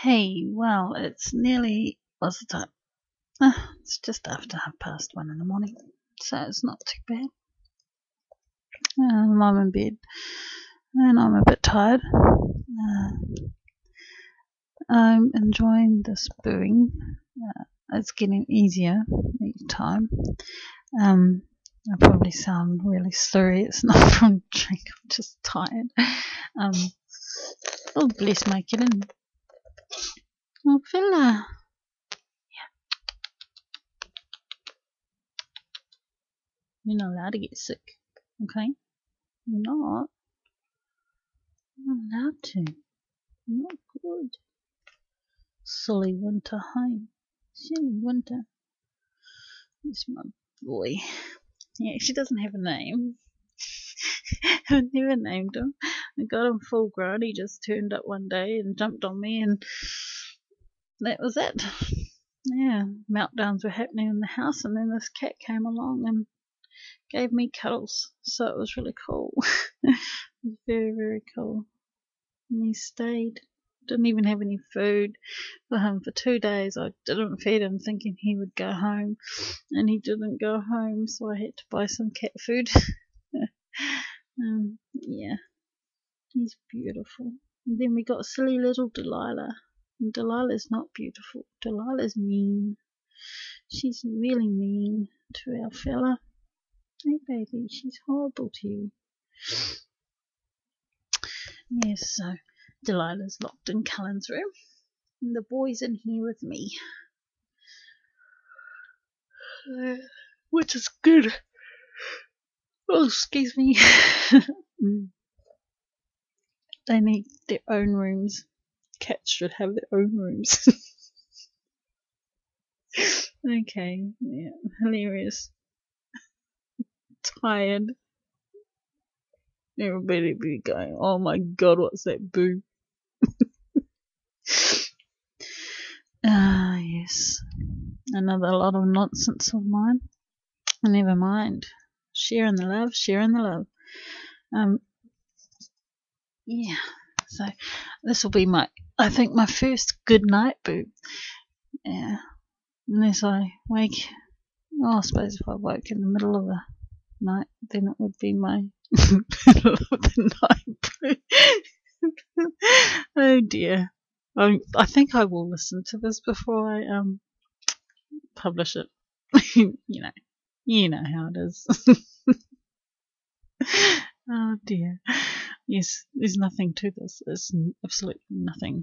Hey, well, it's nearly, what's the time? It's just after 1:30 in the morning, so it's not too bad. I'm in bed, and I'm a bit tired. I'm enjoying this brewing. It's getting easier each time. I probably sound really slurry. It's not from drink, I'm just tired. Oh, bless my kitten. Oh, fella. You're not allowed to get sick, okay? You're not. You're not allowed to. Not good. Silly Winter home. Silly Winter. It's my boy. He actually doesn't have a name. I've never named him. I got him full grown. He just turned up one day and jumped on me, and that was it. Yeah, meltdowns were happening in the house, and then this cat came along and gave me cuddles, so it was really cool. It was very, very cool. And he stayed. Didn't even have any food for him for 2 days. I didn't feed him thinking he would go home, and he didn't go home, so I had to buy some cat food. Yeah, he's beautiful. And then we got silly little Delilah. And Delilah's not beautiful. Delilah's mean. She's really mean to our fella. Hey baby, she's horrible to you. Yes, so Delilah's locked in Cullen's room, and the boy's in here with me, which is good. Oh, excuse me. They need their own rooms. Cats should have their own rooms. Okay, yeah, hilarious. Tired. Everybody be going, oh my god, what's that boo? Yes. Another lot of nonsense of mine. Never mind. Sharing the love, sharing the love. Yeah. So this will be I think my first good night boo. Yeah. Unless I wake. Well, I suppose if I woke in the middle of the night, then it would be my middle of the night boo. Oh dear. I think I will listen to this before I publish it. You know how it is. Oh dear. Yes, there's nothing to this. There's absolutely nothing.